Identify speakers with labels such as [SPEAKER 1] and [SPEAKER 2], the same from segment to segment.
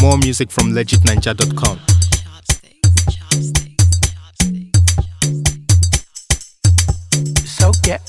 [SPEAKER 1] More music from legitninja.com.
[SPEAKER 2] So get.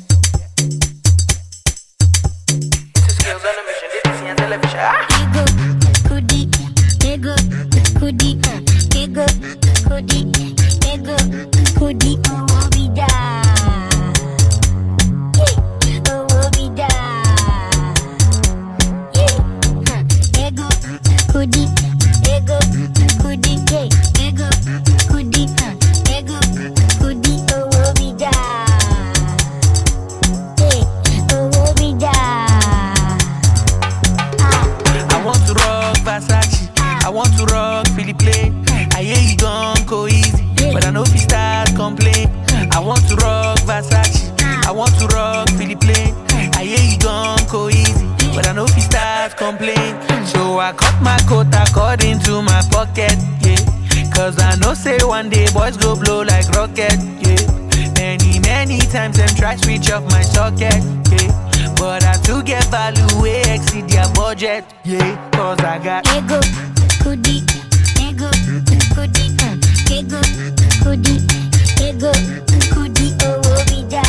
[SPEAKER 3] I want to rock Philip Plain. I hear you gon' go easy, but I know if you start complain. I want to rock Versace. I want to rock Philip Plain. I hear you gon' go easy, but I know if you start complain. So I cut my coat according to my pocket, yeah. Cause I know say one day boys go blow like rocket, yeah. Many times them try switch off my socket, yeah. But I do get value way exceed their budget, yeah. Cause I got
[SPEAKER 4] ego, goodie, ego, goodie, ego, goodie, ego, goodie, oh, be da.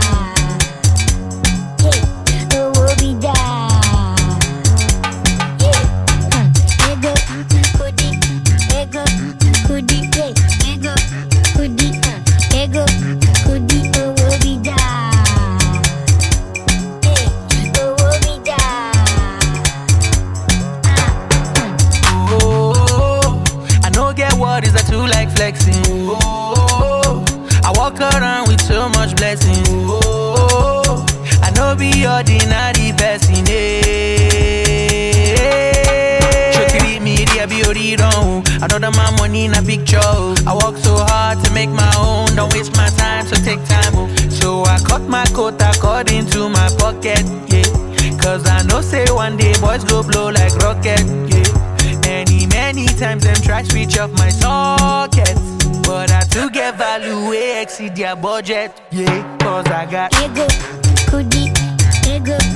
[SPEAKER 4] Yeah, oh, be da. Yeah, ego, goodie, ego, goodie, ego, goodie, ego, goodie, oh, be da.
[SPEAKER 3] What is that too like flexing? Oh, I walk around with so much blessings. Oh, I know be ordinary person. Should me there be wrong. I know that my money in a picture. I work so hard to make my own. Don't waste my time, so take time. So I cut my coat according to my pocket, yeah. Cause I know say one day boys go blow like rocket, yeah. Many times them try switch off my sockets, but I do get value way exceed their budget, yeah. Cause I got
[SPEAKER 4] ego, goodie, ego,